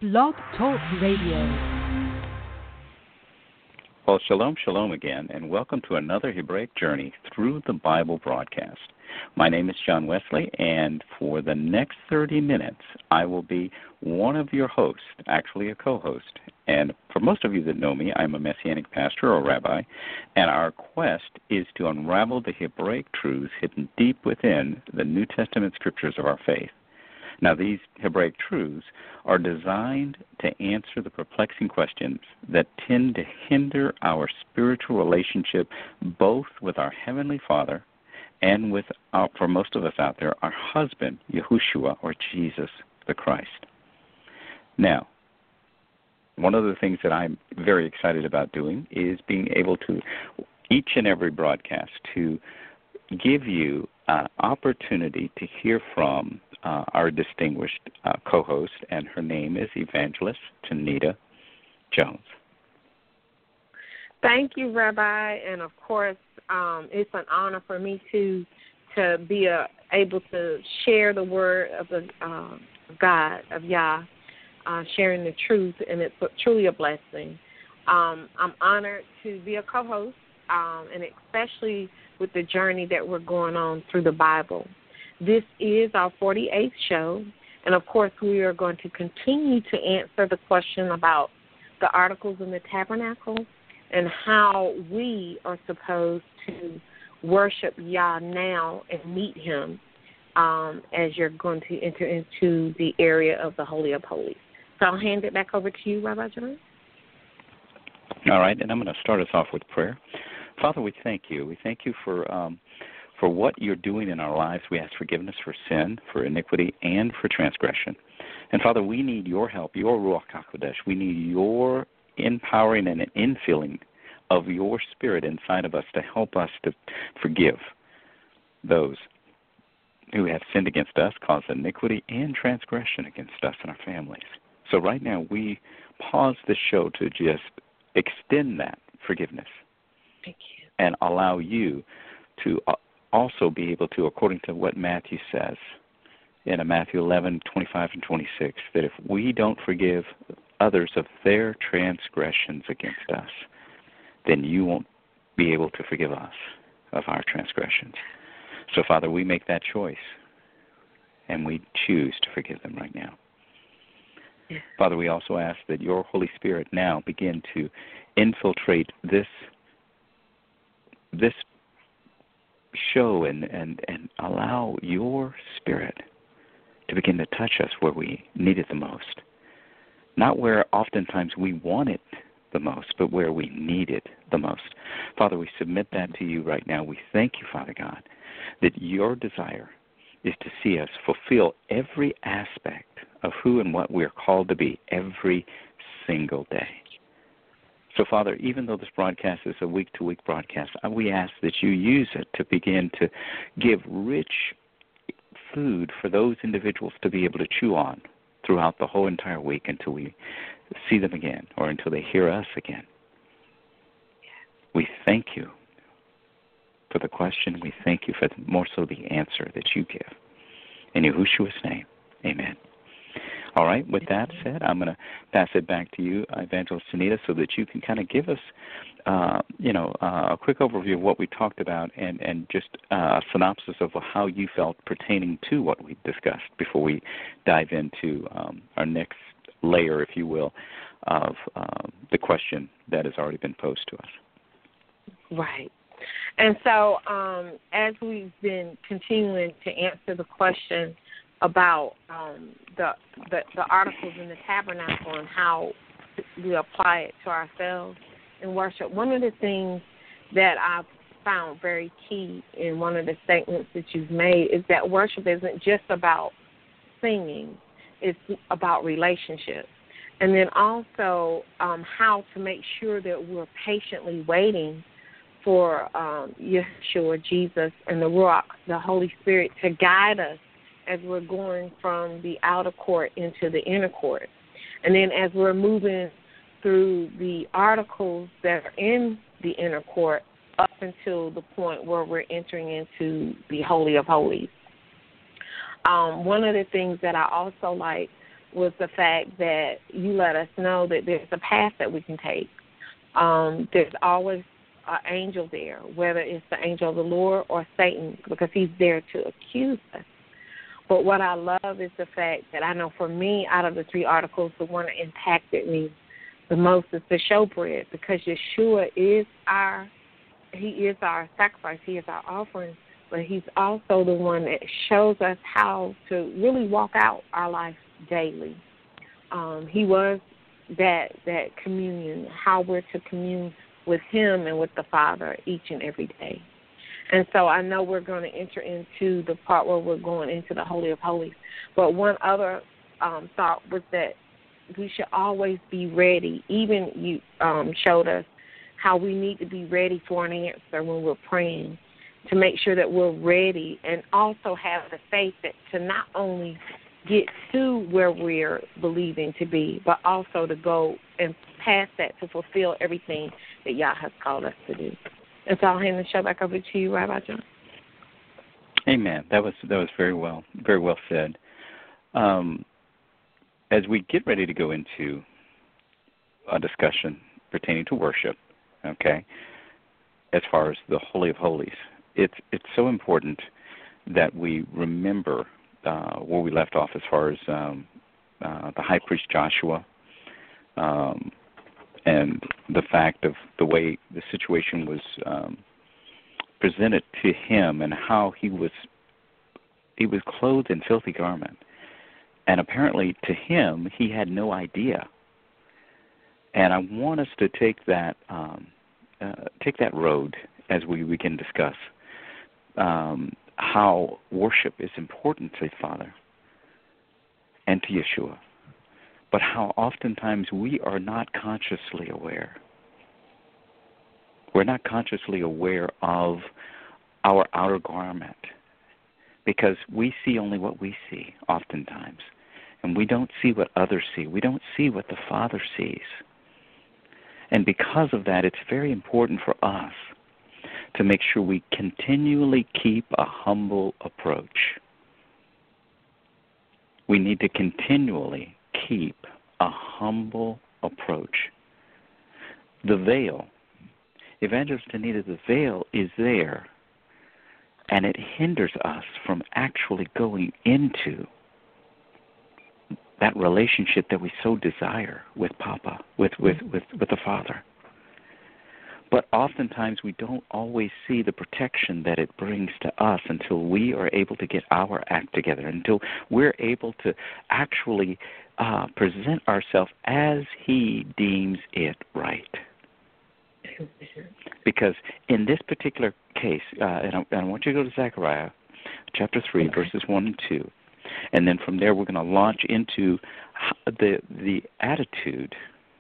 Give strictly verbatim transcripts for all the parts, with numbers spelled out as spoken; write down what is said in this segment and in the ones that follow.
Blog Talk Radio. Well, shalom, shalom again, and welcome to another Hebraic Journey through the Bible broadcast. My name is John Wesley, and for the next thirty minutes, I will be one of your hosts, actually a co-host. And for most of you that know me, I'm a Messianic pastor or rabbi, and our quest is to unravel the Hebraic truths hidden deep within the New Testament scriptures of our faith. Now, these Hebraic truths are designed to answer the perplexing questions that tend to hinder our spiritual relationship both with our Heavenly Father and with, our, for most of us out there, our husband, Yahushua, or Jesus the Christ. Now, one of the things that I'm very excited about doing is being able to, each and every broadcast, to give you an opportunity to hear from uh, our distinguished uh, co-host, and her name is Evangelist Tanita Jones. Thank you, Rabbi, and of course, um, it's an honor for me to to be uh, able to share the word of the uh, God, of Yah, uh, sharing the truth, and it's truly a blessing. Um, I'm honored to be a co-host, um, and especially with the journey that we're going on through the Bible. This is our forty-eighth show, and of course we are going to continue to answer the question about the articles in the tabernacle and how we are supposed to worship Yah now and meet him um, as you're going to enter into the area of the Holy of Holies. So I'll hand it back over to you, Rabbi John. All right, and I'm going to start us off with prayer. Father, we thank you. We thank you for um, for what you're doing in our lives. We ask forgiveness for sin, for iniquity, and for transgression. And Father, we need your help, your Ruach HaKodesh. We need your empowering and infilling of your Spirit inside of us to help us to forgive those who have sinned against us, caused iniquity and transgression against us and our families. So right now we pause the show to just extend that forgiveness. Thank you. And allow you to also be able to, according to what Matthew says in Matthew eleven, twenty-five and twenty-six, that if we don't forgive others of their transgressions against us, then you won't be able to forgive us of our transgressions. So, Father, we make that choice, and we choose to forgive them right now. Yeah. Father, we also ask that your Holy Spirit now begin to infiltrate this this show and, and, and allow your Spirit to begin to touch us where we need it the most. Not where oftentimes we want it the most, but where we need it the most. Father, we submit that to you right now. We thank you, Father God, that your desire is to see us fulfill every aspect of who and what we are called to be every single day. So, Father, even though this broadcast is a week-to-week broadcast, we ask that you use it to begin to give rich food for those individuals to be able to chew on throughout the whole entire week until we see them again or until they hear us again. We thank you for the question. We thank you for the, more so the answer that you give. In Yahushua's name, amen. All right, with that said, I'm going to pass it back to you, Evangelist Tanita, so that you can kind of give us, uh, you know, uh, a quick overview of what we talked about and, and just uh, a synopsis of how you felt pertaining to what we discussed before we dive into um, our next layer, if you will, of uh, the question that has already been posed to us. Right. And so um, as we've been continuing to answer the question about um, the, the the articles in the tabernacle and how we apply it to ourselves in worship, one of the things that I've found very key in one of the statements that you've made is that worship isn't just about singing, it's about relationship. And then also um, how to make sure that we're patiently waiting for um, Yeshua, Jesus, and the Ruach, the Holy Spirit, to guide us as we're going from the outer court into the inner court. And then as we're moving through the articles that are in the inner court up until the point where we're entering into the Holy of Holies. Um, one of the things that I also like was the fact that you let us know that there's a path that we can take. Um, there's always an angel there, whether it's the angel of the Lord or Satan, because he's there to accuse us. But what I love is the fact that I know for me, out of the three articles, the one that impacted me the most is the showbread, because Yeshua is our, he is our sacrifice, he is our offering, but he's also the one that shows us how to really walk out our life daily. Um, he was that that communion, how we're to commune with him and with the Father each and every day. And so I know we're going to enter into the part where we're going into the Holy of Holies. But one other um, thought was that we should always be ready. Even you um, showed us how we need to be ready for an answer when we're praying, to make sure that we're ready and also have the faith that to not only get to where we're believing to be, but also to go and past that to fulfill everything that Yah has called us to do. And so I'll hand the show back over to you, Rabbi John. Amen. That was that was very well, very well said. Um, as we get ready to go into a discussion pertaining to worship, okay, as far as the Holy of Holies, it's it's so important that we remember uh, where we left off as far as um, uh, the high priest Joshua, um, and the fact of the way the situation was um, presented to him, and how he was he was clothed in filthy garment, and apparently to him he had no idea. And I want us to take that um, uh, take that road as we, we can discuss um, how worship is important to the Father and to Yeshua, but how oftentimes we are not consciously aware. We're not consciously aware of our outer garment, because we see only what we see oftentimes, and we don't see what others see. We don't see what the Father sees. And because of that, it's very important for us to make sure we continually keep a humble approach. We need to continually keep a humble approach. The veil, Evangelist Anita, the veil is there, and it hinders us from actually going into that relationship that we so desire with Papa, with, with, with, with the Father. But oftentimes we don't always see the protection that it brings to us until we are able to get our act together, until we're able to actually uh, present ourselves as He deems it right. Because in this particular case, uh, and, I, and I want you to go to Zechariah chapter three, okay, verses one and two. And then from there we're going to launch into the the attitude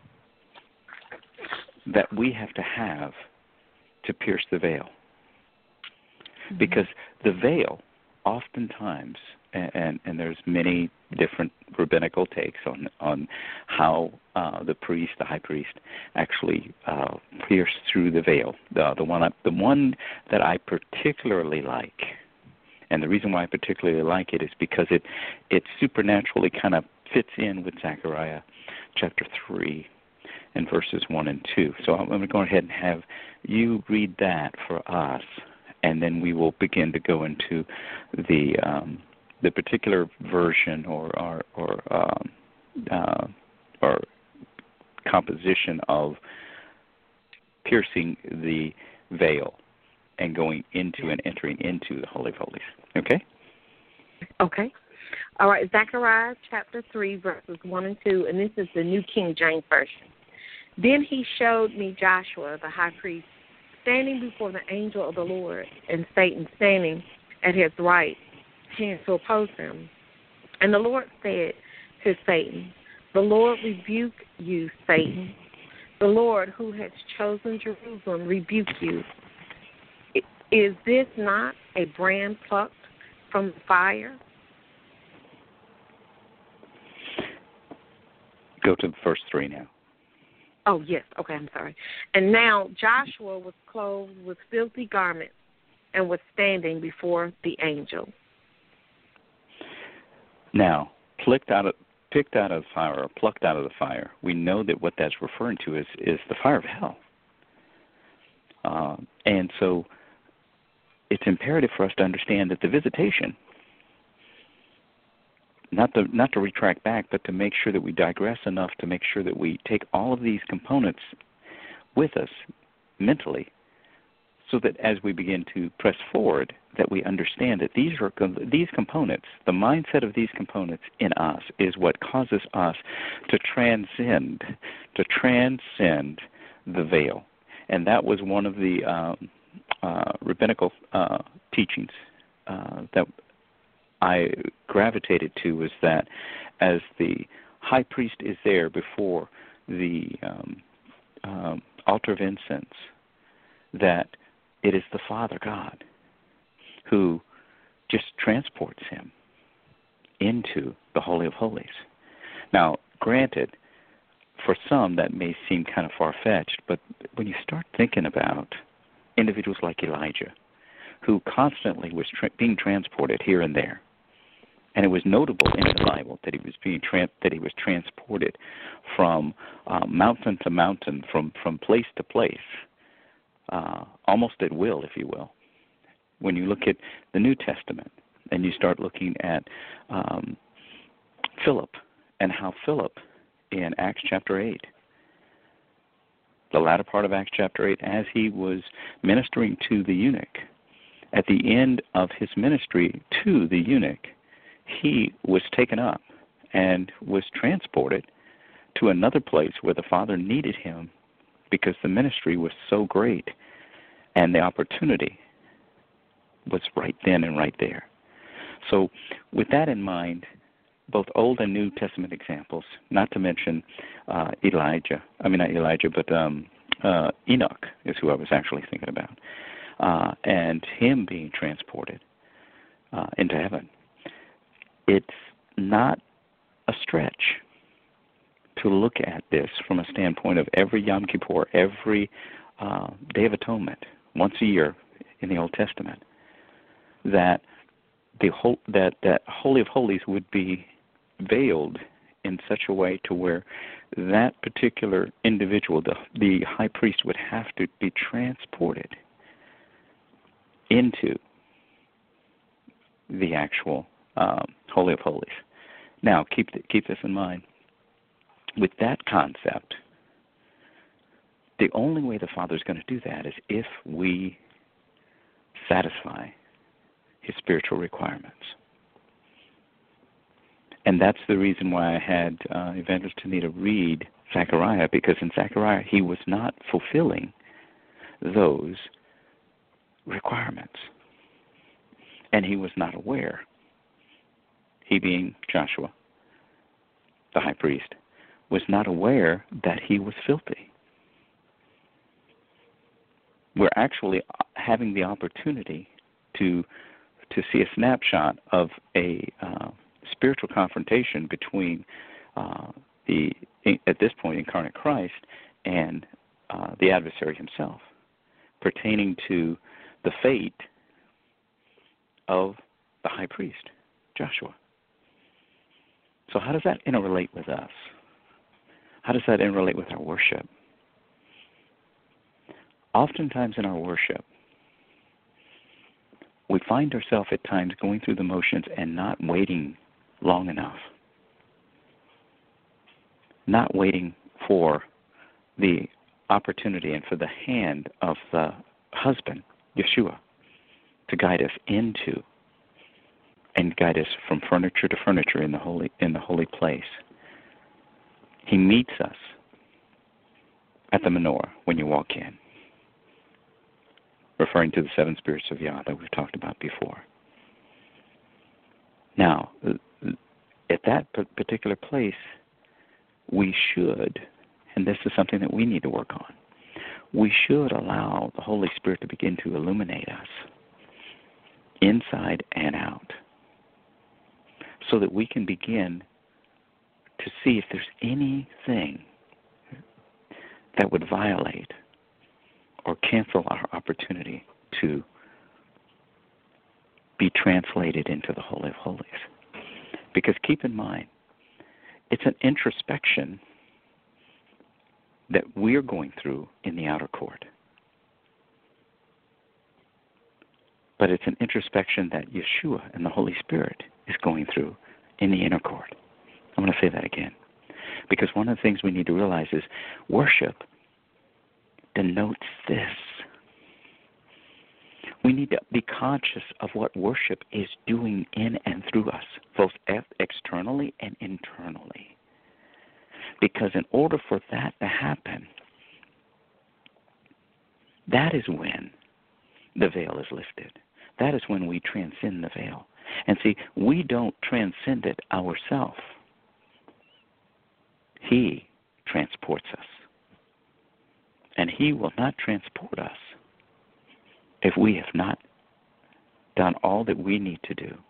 that we have to have to pierce the veil. Mm-hmm. Because the veil, oftentimes, and, and, and there's many different rabbinical takes on on how uh, the priest, the high priest, actually uh, pierced through the veil. The the one I, the one that I particularly like, and the reason why I particularly like it is because it it supernaturally kind of fits in with Zechariah chapter three and verses one and two. So I'm going to go ahead and have you read that for us, and then we will begin to go into the um, the particular version or or, or um, uh, or composition of piercing the veil and going into and entering into the Holy of Holies. Okay? Okay. All right, Zechariah chapter three, verses one and two, and this is the New King James Version. Then he showed me Joshua, the high priest, standing before the angel of the Lord, and Satan standing at his right hand to oppose him. And the Lord said to Satan, "The Lord rebuke you, Satan. The Lord who has chosen Jerusalem rebuke you. Is this not a brand plucked from the fire?" Go to verse three now. Oh, yes. Okay, I'm sorry. And now Joshua was clothed with filthy garments and was standing before the angel. Now, click out of, picked out of the fire or plucked out of the fire, we know that what that's referring to is, is the fire of hell. Uh, and so it's imperative for us to understand that the visitation, not to, not to retract back, but to make sure that we digress enough to make sure that we take all of these components with us mentally, so that as we begin to press forward, that we understand that these are these components, the mindset of these components in us is what causes us to transcend, to transcend the veil. And that was one of the um, uh, rabbinical uh, teachings uh, that I gravitated to, was that as the high priest is there before the um, um, altar of incense, that it is the Father God who just transports him into the Holy of Holies. Now, granted, for some that may seem kind of far-fetched, but when you start thinking about individuals like Elijah, who constantly was tra- being transported here and there, and it was notable in the Bible that he was being tra- that he was transported from uh, mountain to mountain, from, from place to place, uh, almost at will, if you will. When you look at the New Testament and you start looking at um, Philip, and how Philip in Acts chapter eight, the latter part of Acts chapter eight, as he was ministering to the eunuch, at the end of his ministry to the eunuch, he was taken up and was transported to another place where the Father needed him, because the ministry was so great and the opportunity was right then and right there. So with that in mind, both Old and New Testament examples, not to mention uh, Elijah, I mean not Elijah, but um, uh, Enoch is who I was actually thinking about, uh, and him being transported uh, into heaven. It's not a stretch to look at this from a standpoint of every Yom Kippur, every uh, Day of Atonement, once a year in the Old Testament, that the whole, that that Holy of Holies would be veiled in such a way to where that particular individual, the, the high priest, would have to be transported into the actual um, Holy of Holies. Now, keep th- keep this in mind. With that concept, the only way the Father is going to do that is if we satisfy his spiritual requirements. And that's the reason why I had uh, Evangelist Tanita read Zechariah, because in Zechariah he was not fulfilling those requirements. And he was not aware, he being Joshua, the high priest, was not aware that he was filthy. We're actually having the opportunity to to see a snapshot of a uh, spiritual confrontation between uh, the, at this point, incarnate Christ and uh, the adversary himself, pertaining to the fate of the high priest, Joshua. So how does that interrelate with us? How does that interrelate with our worship? Oftentimes in our worship, we find ourselves at times going through the motions and not waiting long enough. Not waiting for the opportunity and for the hand of the husband, Yeshua, to guide us into and guide us from furniture to furniture in the holy in the holy place. He meets us at the menorah when you walk in, referring to the seven spirits of Yah that we've talked about before. Now, at that particular place, we should, and this is something that we need to work on, we should allow the Holy Spirit to begin to illuminate us inside and out, so that we can begin to see if there's anything that would violate or cancel our opportunity to be translated into the Holy of Holies. Because keep in mind, it's an introspection that we're going through in the outer court. But it's an introspection that Yeshua and the Holy Spirit is going through in the inner court. I'm going to say that again. Because one of the things we need to realize is worship denotes this. We need to be conscious of what worship is doing in and through us, both externally and internally. Because in order for that to happen, that is when the veil is lifted. That is when we transcend the veil. And see, we don't transcend it ourselves. He transports us. And He will not transport us if we have not done all that we need to do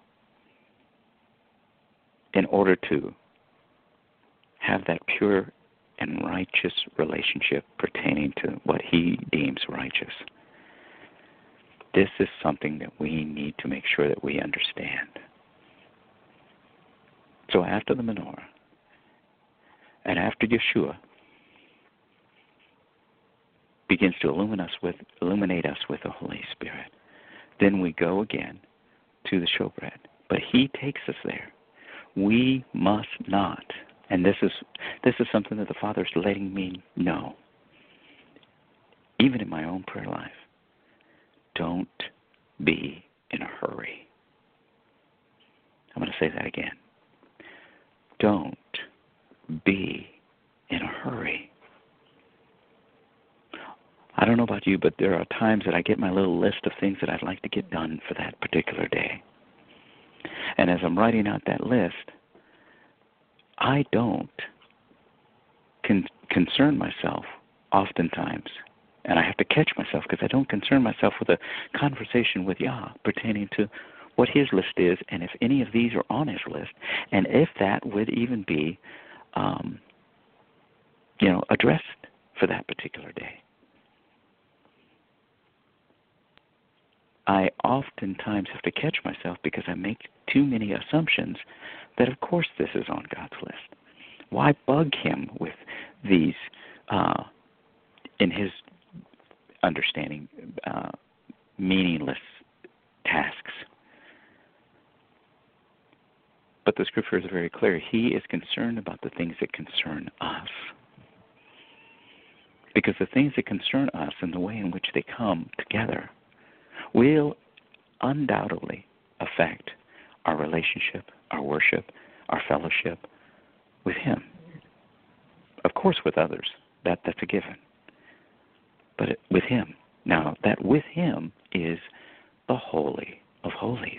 in order to have that pure and righteous relationship pertaining to what He deems righteous. This is something that we need to make sure that we understand. So after the menorah, and after Yeshua begins to illuminate us with, illuminate us with the Holy Spirit, then we go again to the showbread. But He takes us there. We must not, and this is this is something that the Father is letting me know, even in my own prayer life. Don't be in a hurry. I'm going to say that again. Don't be in a hurry. I don't know about you, but there are times that I get my little list of things that I'd like to get done for that particular day. And as I'm writing out that list, I don't con- concern myself oftentimes, and I have to catch myself because I don't concern myself with a conversation with Yah pertaining to what His list is and if any of these are on His list, and if that would even be, um, you know, addressed for that particular day. I oftentimes have to catch myself because I make too many assumptions that, of course, this is on God's list. Why bug Him with these, uh, in His understanding, uh, meaningless tasks? But the Scripture is very clear. He is concerned about the things that concern us. Because the things that concern us and the way in which they come together will undoubtedly affect our relationship, our worship, our fellowship with Him. Of course, with others, that, that's a given. But it, with Him. Now, that with Him is the Holy of Holies.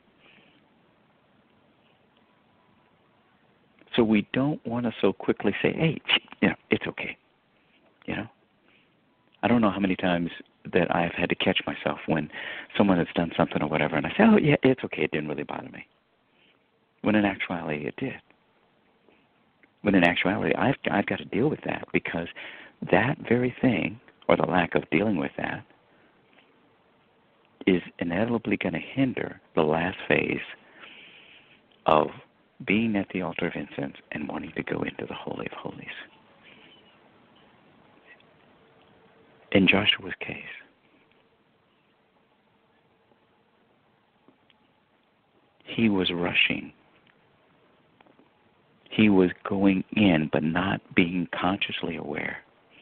So we don't want to so quickly say, hey, you know, it's okay. You know? I don't know how many times that I've had to catch myself when someone has done something or whatever, and I say, oh, yeah, it's okay, it didn't really bother me. When in actuality, it did. When in actuality, I've, I've got to deal with that because that very thing, or the lack of dealing with that, is inevitably going to hinder the last phase of being at the altar of incense and wanting to go into the Holy of Holies. In Joshua's case, he was rushing. He was going in, but not being consciously aware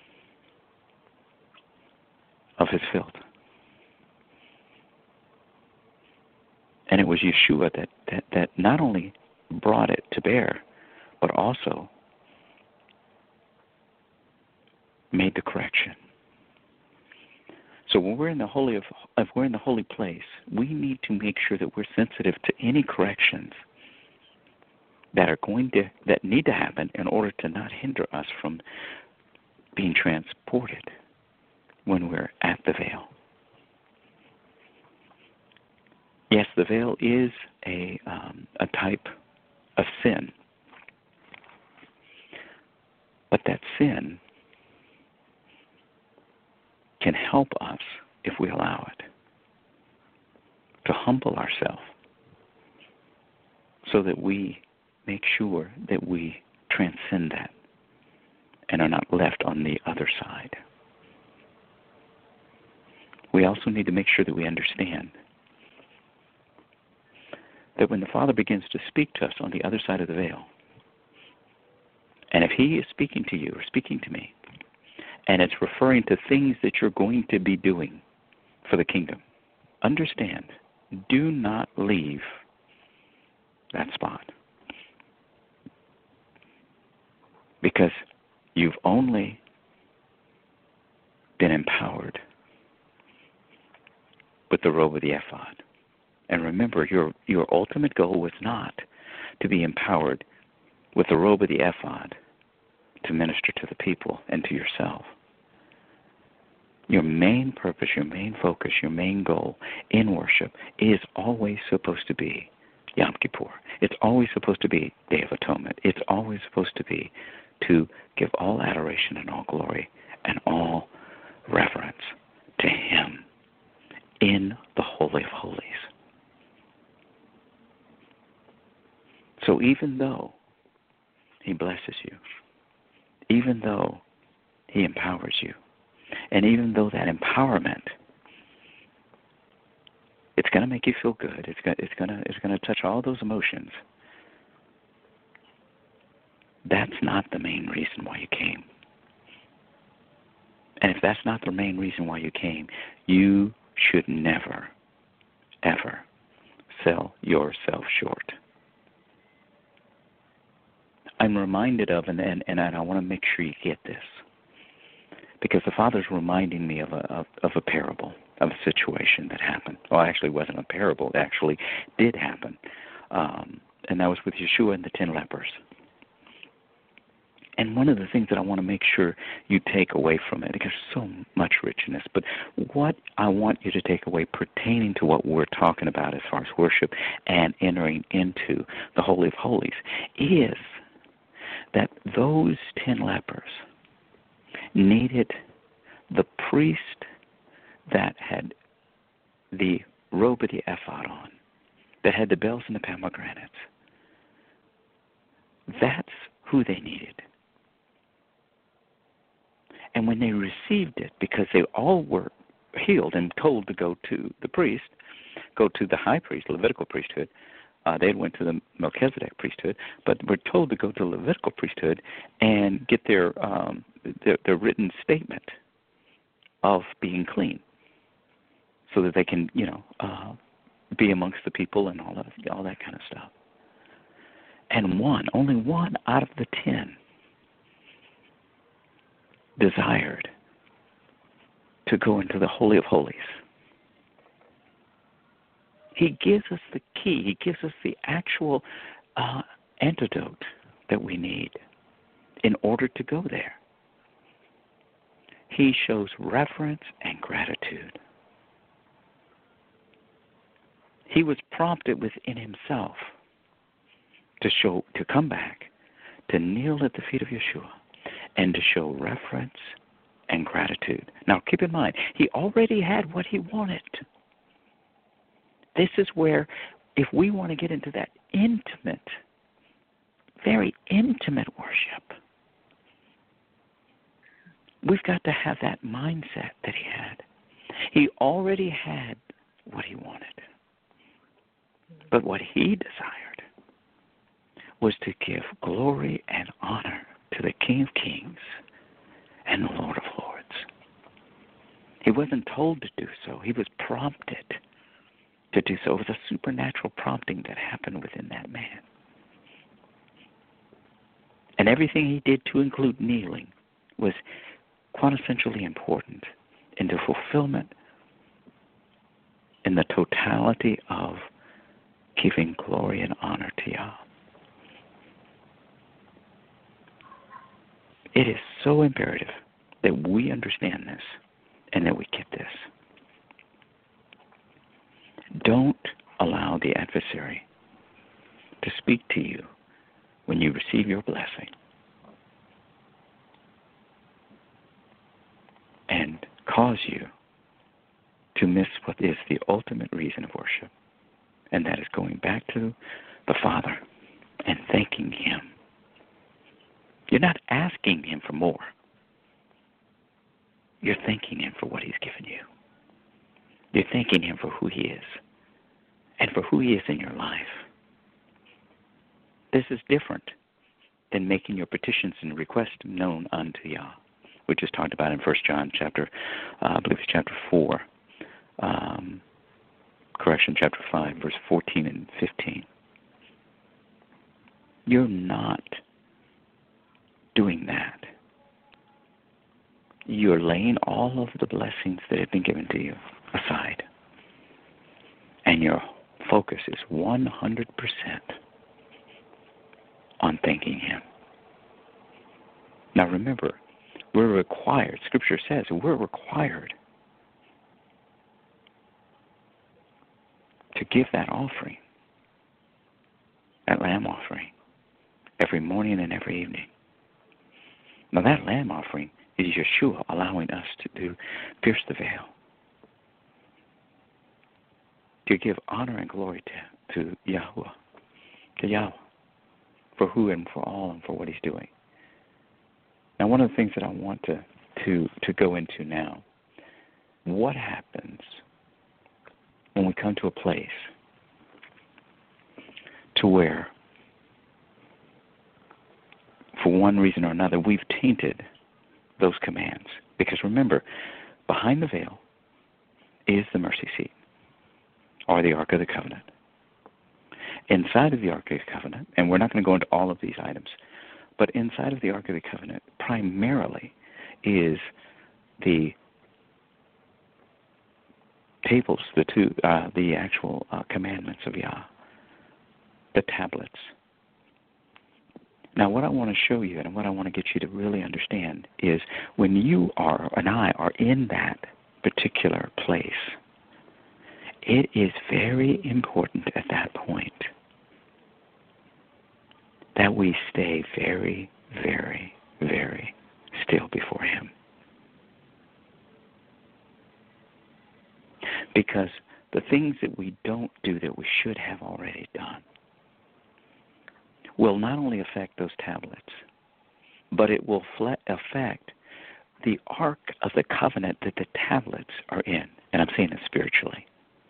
of his filth. And it was Yeshua that, that, that not only brought it to bear, but also made the correction. So when we're in the holy of, if we're in the holy place, we need to make sure that we're sensitive to any corrections that are going to that need to happen in order to not hinder us from being transported when we're at the veil. Yes, the veil is a um, a type of sin, but that sin can help us if we allow it to humble ourselves so that we make sure that we transcend that and are not left on the other side. We also need to make sure that we understand that when the Father begins to speak to us on the other side of the veil, and if He is speaking to you or speaking to me, and it's referring to things that you're going to be doing for the kingdom, understand, do not leave that spot. Because you've only been empowered with the robe of the ephod. And remember, your your ultimate goal was not to be empowered with the robe of the ephod to minister to the people and to yourself. Your main purpose, your main focus, your main goal in worship is always supposed to be Yom Kippur. It's always supposed to be Day of Atonement. It's always supposed to be to give all adoration and all glory and all reverence to Him in the Holy of Holies. So even though He blesses you, even though He empowers you, and even though that empowerment, it's going to make you feel good, it's going, it's going to, it's going to touch all those emotions, that's not the main reason why you came. And if that's not the main reason why you came, you should never, ever sell yourself short. I'm reminded of, and, and, and I want to make sure you get this, because the Father's reminding me of a, of, of a parable, of a situation that happened. Well, actually, it wasn't a parable. It actually did happen. Um, and that was with Yeshua and the ten lepers. And one of the things that I want to make sure you take away from it, because there's so much richness, but what I want you to take away pertaining to what we're talking about as far as worship and entering into the Holy of Holies is that those ten lepers needed the priest that had the robe of the ephod on, that had the bells and the pomegranates. That's who they needed. And when they received it, because they all were healed and told to go to the priest, go to the high priest, Levitical priesthood, uh, they went to the Melchizedek priesthood, but were told to go to the Levitical priesthood and get their, um, their, their written statement of being clean, so that they can, you know, uh, be amongst the people and all that, all that kind of stuff. And one, only one out of the ten desired to go into the Holy of Holies. He gives us the key. He gives us the actual uh, antidote that we need in order to go there. He shows reverence and gratitude. He was prompted within himself to show, to come back, to kneel at the feet of Yeshua, and to show reverence and gratitude. Now, keep in mind, he already had what he wanted. This is where, if we want to get into that intimate, very intimate worship, we've got to have that mindset that he had. He already had what he wanted. But what he desired was to give glory and honor to the King of Kings and the Lord of Lords. He wasn't told to do so. He was prompted to do so. It was a supernatural prompting that happened within that man. And everything he did, to include kneeling, was quintessentially important in the fulfillment, in the totality of giving glory and honor to Yah. It is so imperative that we understand this and that we get this. Don't allow the adversary to speak to you when you receive your blessing and cause you to miss what is the ultimate reason of worship, and that is going back to the Father and thanking Him You're not asking him for more. You're thanking him for what he's given you. You're thanking him for who he is and for who he is in your life. This is different than making your petitions and requests known unto Yah, which is talked about in First John chapter, uh, I believe it's chapter four, um, correction, chapter five, verse fourteen and fifteen. You're not doing that. You're laying all of the blessings that have been given to you aside. And your focus is one hundred percent on thanking him. Now remember, we're required, Scripture says, we're required to give that offering, that lamb offering, every morning and every evening. Now that lamb offering is Yeshua allowing us to do pierce the veil, to give honor and glory to, to Yahweh, to Yahweh, for who and for all and for what he's doing. Now, one of the things that I want to, to, to go into now, what happens when we come to a place to where, for one reason or another, we've tainted those commands? Because remember, behind the veil is the mercy seat, or the Ark of the Covenant. Inside of the Ark of the Covenant, and we're not going to go into all of these items, but inside of the Ark of the Covenant primarily is the tables, the two, uh, the actual uh, commandments of Yah, the tablets. Now, what I want to show you and what I want to get you to really understand is when you are, and I are in that particular place, it is very important at that point that we stay very, very, very still before him. Because the things that we don't do that we should have already done will not only affect those tablets, but it will fle- affect the Ark of the Covenant that the tablets are in. And I'm saying it spiritually.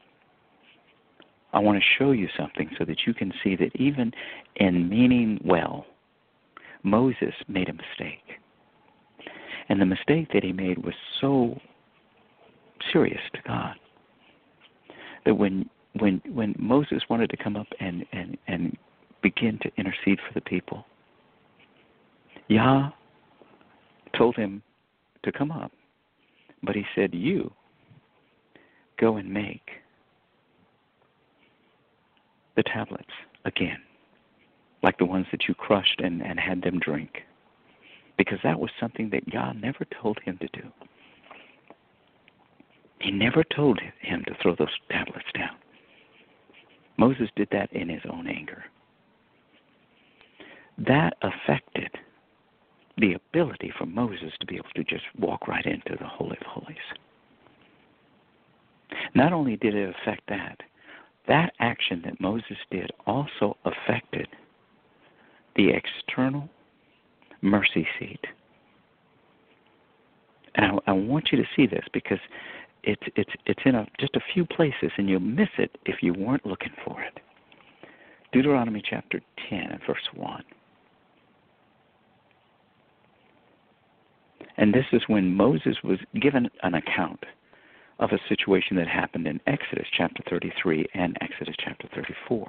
I want to show you something so that you can see that even in meaning well, Moses made a mistake. And the mistake that he made was so serious to God that when when when Moses wanted to come up and, and, and begin to intercede for the people, Yah told him to come up, but he said, you go and make the tablets again, like the ones that you crushed and, and had them drink, because that was something that Yah never told him to do. He never told him to throw those tablets down. Moses did that in his own anger. That affected the ability for Moses to be able to just walk right into the Holy of Holies. Not only did it affect that, that action that Moses did also affected the external mercy seat. And I, I want you to see this because it's it's it's in a, just a few places, and you'll miss it if you weren't looking for it. Deuteronomy chapter ten and verse one. And this is when Moses was given an account of a situation that happened in Exodus chapter thirty-three and Exodus chapter thirty-four.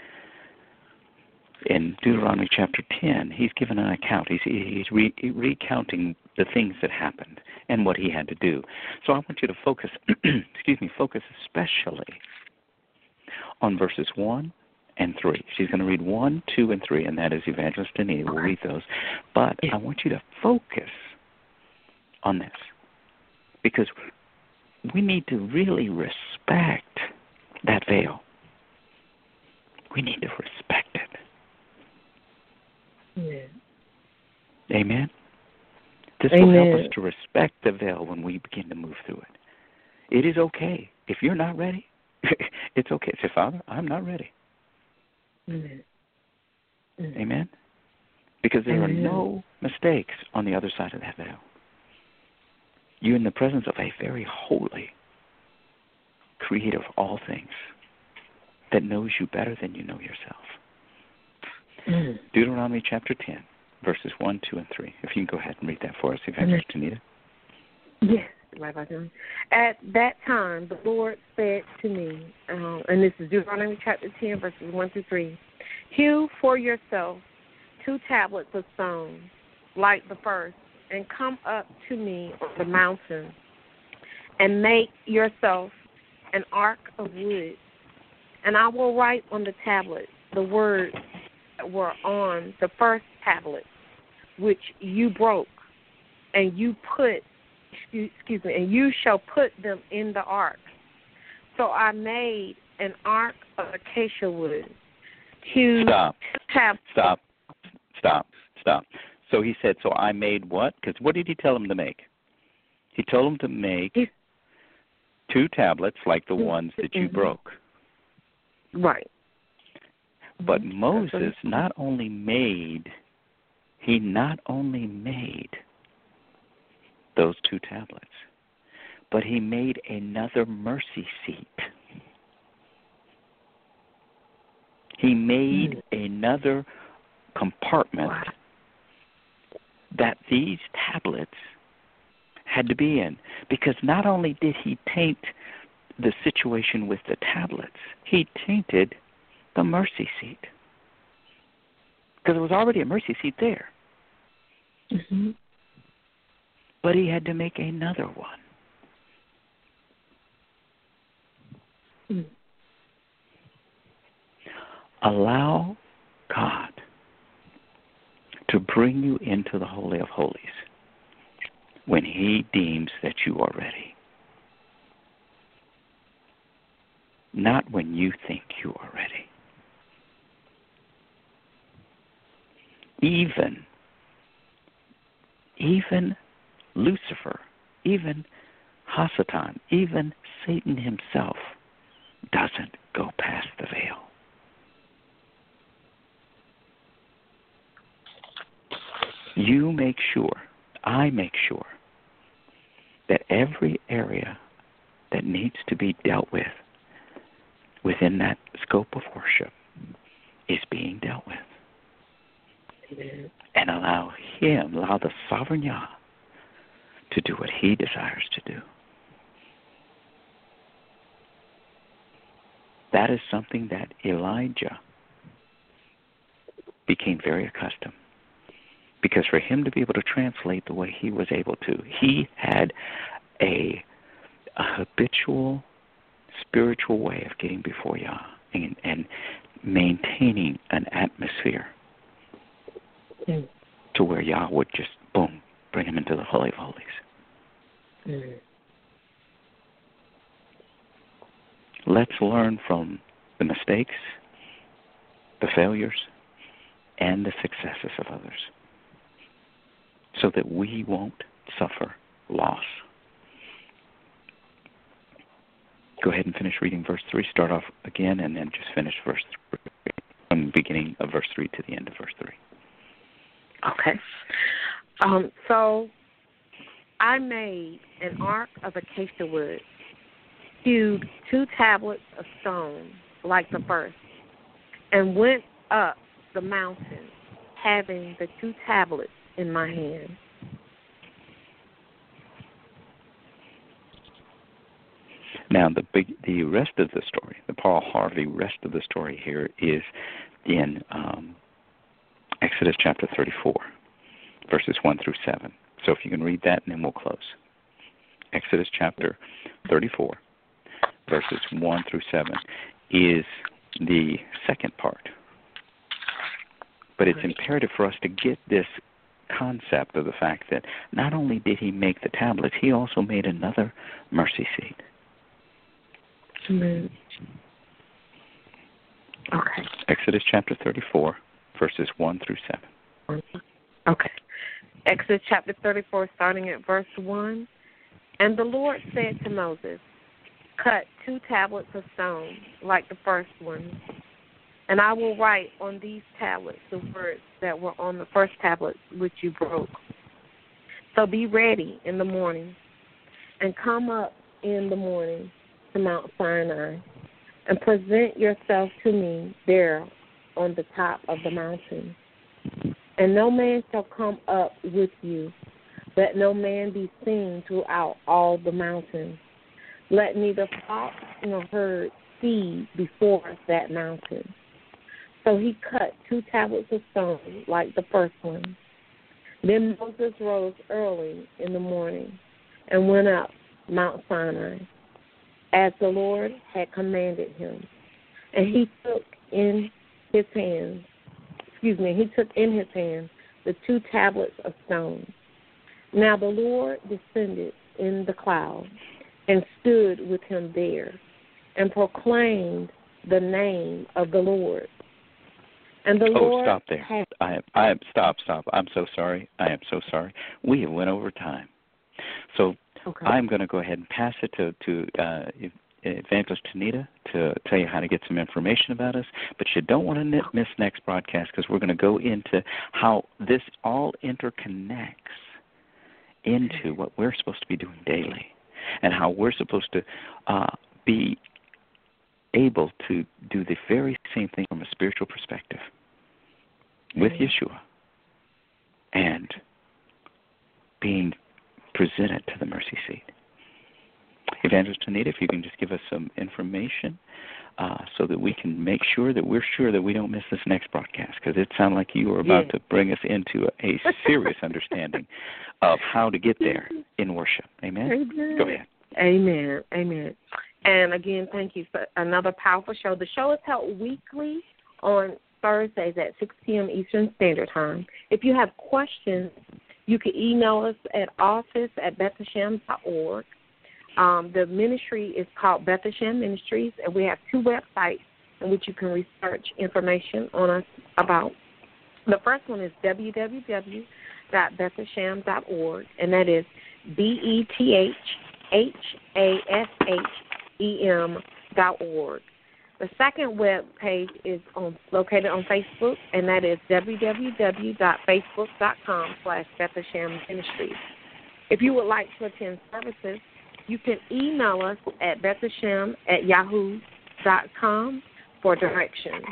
In Deuteronomy chapter ten, he's given an account. He's, he's re, recounting the things that happened and what he had to do. So I want you to focus, excuse me, focus especially on verses one and three. She's going to read one, two, and three, and that is Evangelist Anita. We'll read those. But I want you to focus on this, because we need to really respect that veil. We need to respect it. Yeah. Amen? This Amen. will help us to respect the veil when we begin to move through it. It is okay. If you're not ready, it's okay. Say, Father, I'm not ready. Amen. Amen? because there Amen. are no mistakes on the other side of that veil. You're in the presence of a very holy creator of all things that knows you better than you know yourself. Mm. Deuteronomy chapter ten, verses one, two, and three. If you can go ahead and read that for us, Evangelist Tanita. Yes, right by them. At that time, the Lord said to me, um, and this is Deuteronomy chapter ten, verses one through three, hew for yourself two tablets of stone, like the first, and come up to me on the mountain, and make yourself an ark of wood. And I will write on the tablet the words that were on the first tablet, which you broke, and you put, excuse me, and you shall put them in the ark. So I made an ark of acacia wood. Hewed Stop. Tab- Stop. Stop. Stop. So he said, so I made what? Because what did he tell him to make? He told him to make He, two tablets like the ones that you mm-hmm. broke. Right. But Mm-hmm. Moses not only made, he not only made those two tablets, but he made another mercy seat. He made mm. another compartment wow. that these tablets had to be in. Because not only did he taint the situation with the tablets, he tainted the mercy seat. Because there was already a mercy seat there. Mm-hmm. But he had to make another one. Mm. Allow God to bring you into the Holy of Holies when he deems that you are ready. Not when you think you are ready. Even, even Lucifer, even Hasatan, even Satan himself doesn't go past the veil. You make sure, I make sure, that every area that needs to be dealt with within that scope of worship is being dealt with. Amen. And allow him, allow the sovereign Yah to do what he desires to do. That is something that Elijah became very accustomed. Because for him to be able to translate the way he was able to, he had a, a habitual spiritual way of getting before Yah and, and maintaining an atmosphere mm. to where Yah would just, boom, bring him into the Holy of Holies. Mm. Let's learn from the mistakes, the failures, and the successes of others, so that we won't suffer loss. Go ahead and finish reading verse three. Start off again and then just finish verse three, from the beginning of verse three to the end of verse three. Okay. Um, so I made an ark of acacia wood, hewed two tablets of stone like the first, and went up the mountain, having the two tablets in my hand. Now, the big, the rest of the story, the Paul Harvey rest of the story here is in um, Exodus chapter thirty-four, verses one through seven. So if you can read that, and then we'll close. Exodus chapter thirty-four, verses one through seven, is the second part. But it's imperative for us to get this concept of the fact that not only did he make the tablets, he also made another mercy seat. Amen. Okay. Exodus chapter thirty-four, verses one through seven. Okay. Exodus chapter thirty-four, starting at verse one. And the Lord said to Moses, cut two tablets of stone like the first one, And I will write on these tablets the words that were on the first tablets which you broke. So be ready in the morning and come up in the morning to Mount Sinai and present yourself to me there on the top of the mountain. And no man shall come up with you, let no man be seen throughout all the mountains. Let neither flock nor herd feed before that mountain. So he cut two tablets of stone like the first one. Then Moses rose early in the morning and went up Mount Sinai, as the Lord had commanded him. And he took in his hands, excuse me, he took in his hand the two tablets of stone. Now the Lord descended in the cloud and stood with him there and proclaimed the name of the Lord. And the oh, Lord stop there. had, I am, I am, stop, stop. I'm so sorry. I am so sorry. We have went over time. So okay. I'm going to go ahead and pass it to, to uh, Evangelist Tanita to tell you how to get some information about us. But you don't want to miss next broadcast because we're going to go into how this all interconnects into what we're supposed to be doing daily and how we're supposed to uh, be able to do the very same thing from a spiritual perspective with mm-hmm. Yeshua and being presented to the mercy seat. Evangelist Tanita, if you can just give us some information uh, so that we can make sure that we're sure that we don't miss this next broadcast, because it sounds like you are about yeah. to bring us into a, a serious understanding of how to get there in worship. Amen? Amen. Go ahead. Amen. Amen. And again, thank you for another powerful show. The show is held weekly on Thursdays at six p.m. Eastern Standard Time. If you have questions, you can email us at office at beth hashem dot org. Um, the ministry is called Beth Hashem Ministries, and we have two websites in which you can research information on us about. The first one is w w w dot beth hashem dot org, and that is B E T H H A S H E M dot org. The second web page is on, located on Facebook, and that is w w w dot facebook dot com slash Beth Hashem Ministries. If you would like to attend services, you can email us at bethhashem at yahoo dot com for directions.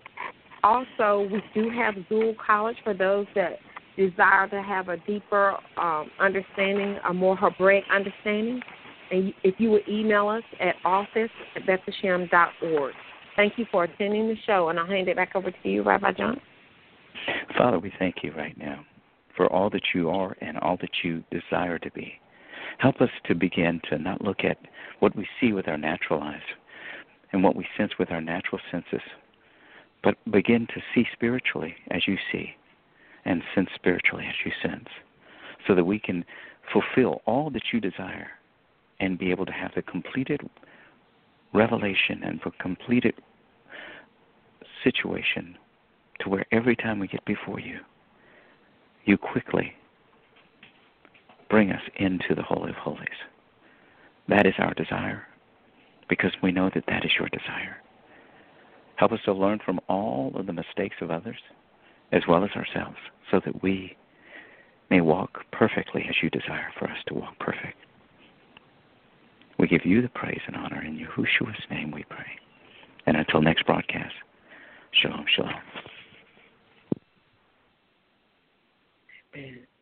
Also, we do have Zool College for those that desire to have a deeper um, understanding, a more Hebraic understanding. And if you would email us at office at beth hashem dot org. Thank you for attending the show, and I'll hand it back over to you, Rabbi John. Father, we thank you right now for all that you are and all that you desire to be. Help us to begin to not look at what we see with our natural eyes and what we sense with our natural senses, but begin to see spiritually as you see and sense spiritually as you sense, so that we can fulfill all that you desire and be able to have the completed revelation and for completed situation to where every time we get before you, you quickly bring us into the Holy of Holies. That is our desire, because we know that that is your desire. Help us to learn from all of the mistakes of others, as well as ourselves, so that we may walk perfectly as you desire for us to walk perfect. We give you the praise and honor in Yahushua's name we pray. And until next broadcast, shalom, shalom. Amen.